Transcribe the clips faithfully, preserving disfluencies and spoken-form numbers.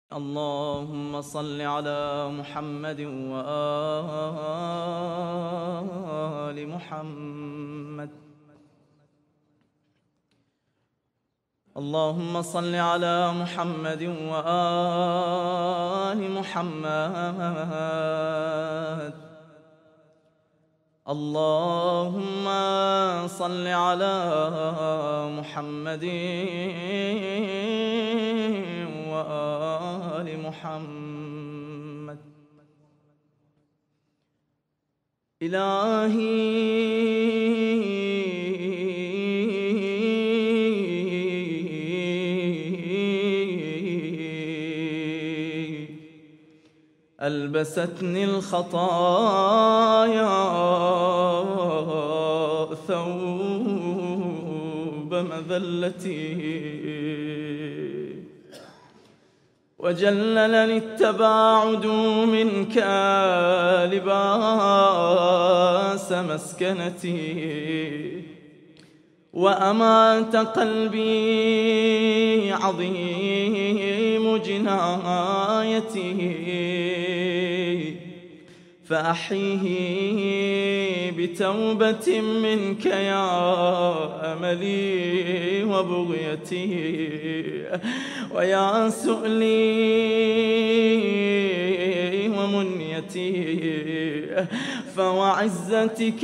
اللهم صل على محمد وآل محمد. اللهم صل على محمد وآل محمد. اللهم صل على محمد وآل محمد. إلهي ألبستني الخطايا ثوب مذلتي، وجللني التباعد منك لباس مسكنتي، وأمات قلبي عظيم جنايتي، فأحيه بتوبة منك يا أملي وبغيتي، ويا سؤلي ومنيتي، فوعزتك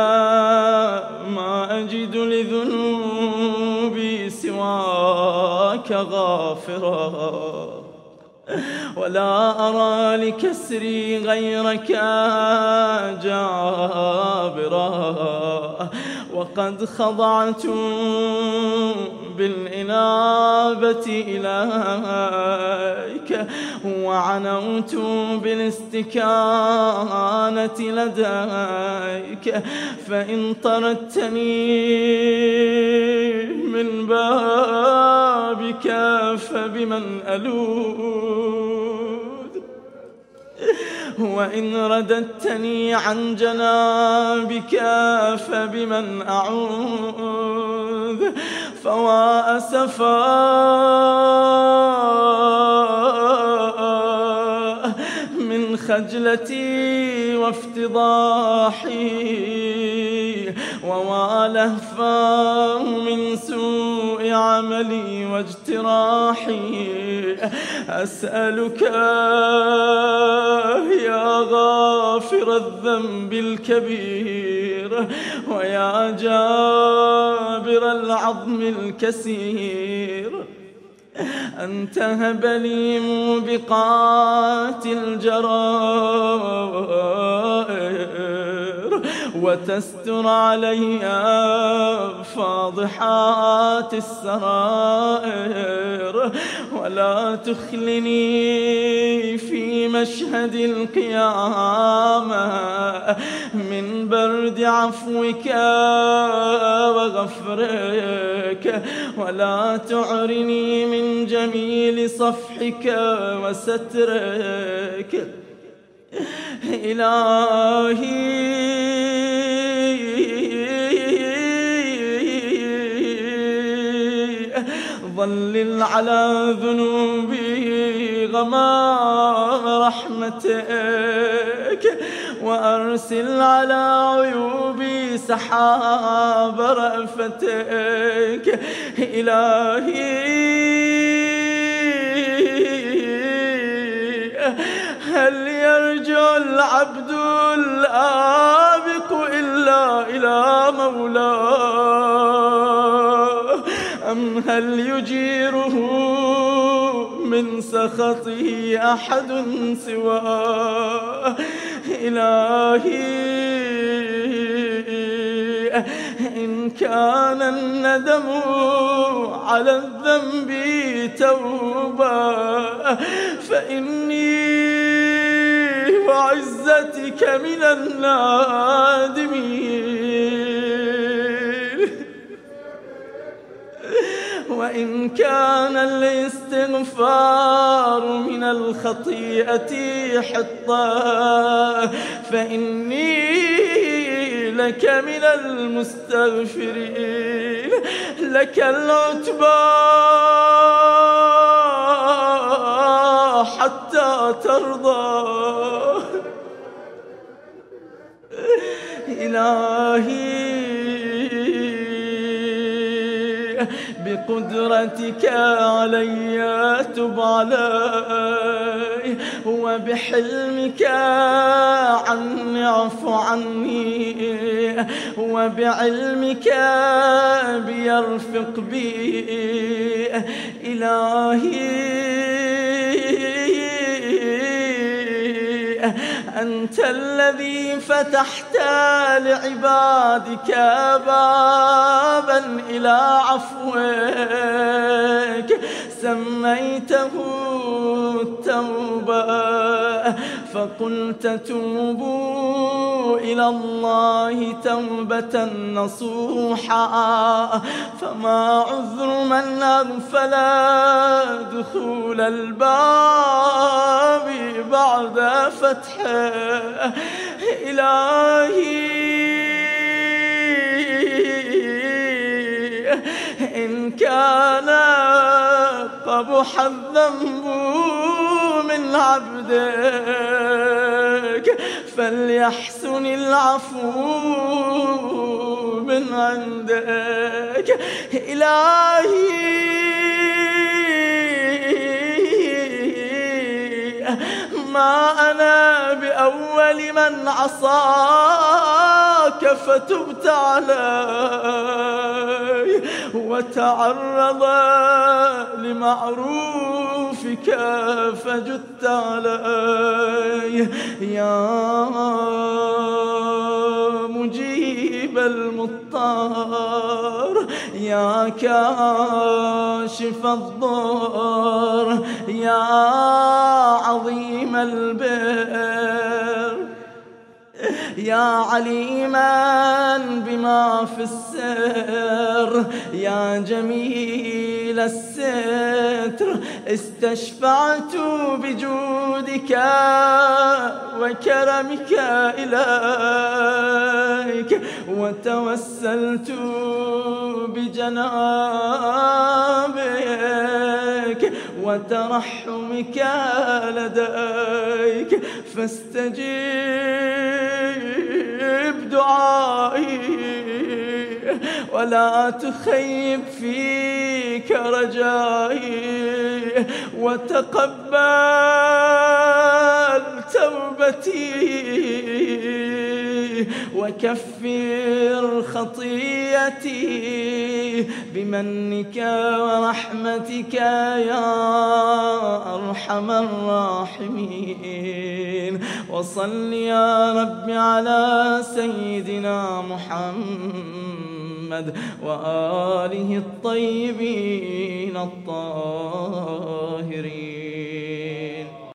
ما أجد لذنوبي سواك غافرا، ولا أرى لكسري غيرك جابرا، وقد خضعت بالإنابة إليك، وعنوت بالاستكانة لديك، فإن طردتني من بابك فبمن ألوذ، وإن رددتني عن جنابك فبمن أعوذ، فوا أسفا من خجلتي وافتضاحي، ووا لهفا من سوء عملي واجتراحي. أسألك يا غافر الذنب الكبير، ويا جابر العظم الكسير، أن تهب لي موبقات الجرائر، وتستر علي فاضحات السرائر، ولا تخلني في مشهد القيامة من برد عفوك وغفرك، ولا تعرني من جميل صفحك وسترك. إلهي ظلل على ذنوبي غمام رحمتك، وأرسل على عيوبي سحاب رأفتك. إلهي هل يرجع العبد الآبق إلا إلى مولاه، أم هل يجيره من سخطه أحد سواه؟ إلهي إن كان الندم على الذنب توبة، فإني وعزتك من النادمين، وإن كان الاستغفار من الخطيئة حطا، فإني لك من المستغفرين، لك العتبى حتى ترضى. إلهي بقدرتك علي تب علي، وبحلمك عني اعف عني، وبعلمك بيرفق بي. إلهي أنت الذي فتحت لعبادك بابا إلى عفوك، سميته التوبة، فقلت توبوا إلى الله توبة نصوحا. فما عذر من أغفل دخول الباب بعد فتحه. إلهي إن كان قبح الذنب من عبدك فليحسن العفو من عندك. إلهي ما أنا بأول من عصاك فتبت علي، وتعرض لمعروفك فجدت علي. يا مجيب المضطر، يا كاشف الضر، يا عظيم البر، يا عليما بما في السر، يا جميل الستر. استشفعت بجودك وكرمك إليك، وتوسلت بجنابك وترحمك لديك، فاستجب دعائي ولا تخيب فيك رجائي، وتقبل توبتي وكفر خطيئتي بمنك ورحمتك يا أرحم الراحمين. وصل يا رب على سيدنا محمد وآله الطيبين الطاهرين.